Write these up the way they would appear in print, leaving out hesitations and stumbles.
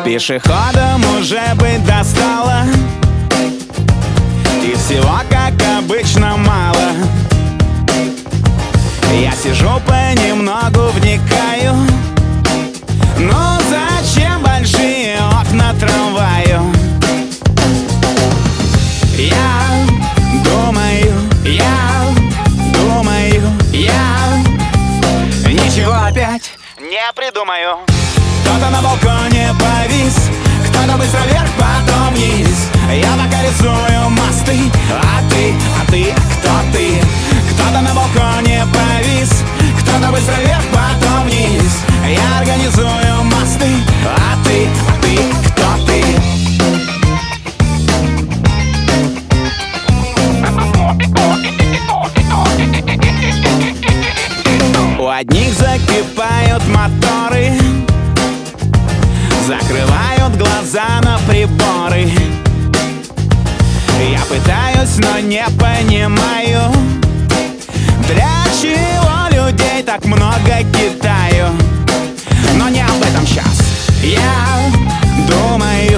Пешеходам уже быть достало, и всего, как обычно, мало. Я сижу понемногу, вникаю. Ну зачем большие окна трамваю? Я думаю, ничего опять не придумаю. Кто-то на балконе повис, кто-то быстро вверх, потом вниз. Я пока рисую мосты, а ты, кто ты? Кто-то на балконе повис, кто-то быстро вверх, потом вниз. Я организую мосты, а ты, кто ты? У одних закипают моторы, закрывают глаза на приборы. Я пытаюсь, но не понимаю, для чего людей так много Китаю. Но не об этом сейчас. Я думаю,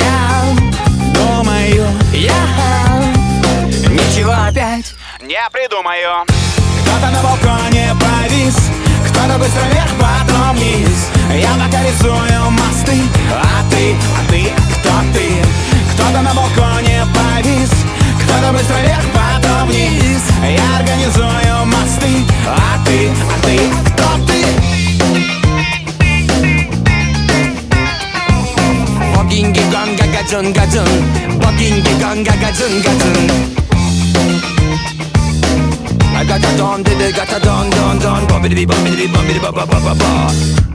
ничего опять не придумаю. Кто-то на балконе повис, кто-то быстро вверх, потом вниз. Я пока рисую мосты, а ты, кто ты? Кто-то на балконе повис, кто-то быстро вверх, потом вниз. Я организую мосты, а ты, кто ты? Богинги ганга гаджун гаджун, богинги ганга гаджун гаджун. I got a don, did it, got a don, bobbidi bobbidi bobbidi ba ba ba ba ba.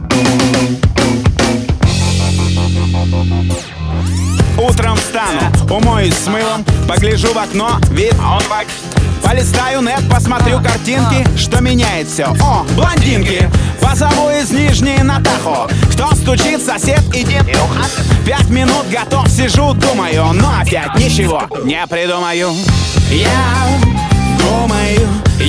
Утром встану, умоюсь с мылом, погляжу в окно, вид, а он бак. Полистаю нет, посмотрю картинки, что меняет все. О, блондинки! Позову из Нижней на Тахо. Кто стучит, сосед, иди. 5 минут готов, сижу, думаю, но опять ничего не придумаю. Я думаю,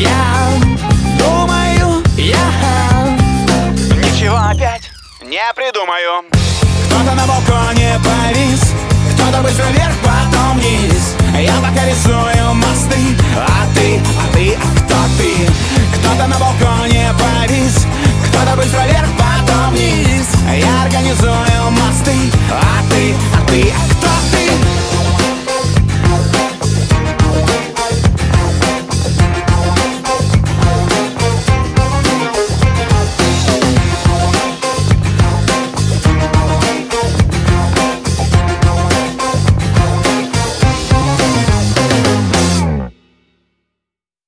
ничего опять не придумаю. Кто-то на балконе повис, кто-то быстро вверх, потом вниз. Я пока рисую мосты, а ты, кто ты? Кто-то на балконе повис, кто-то быстро вверх, потом вниз. Я организую мосты, а ты,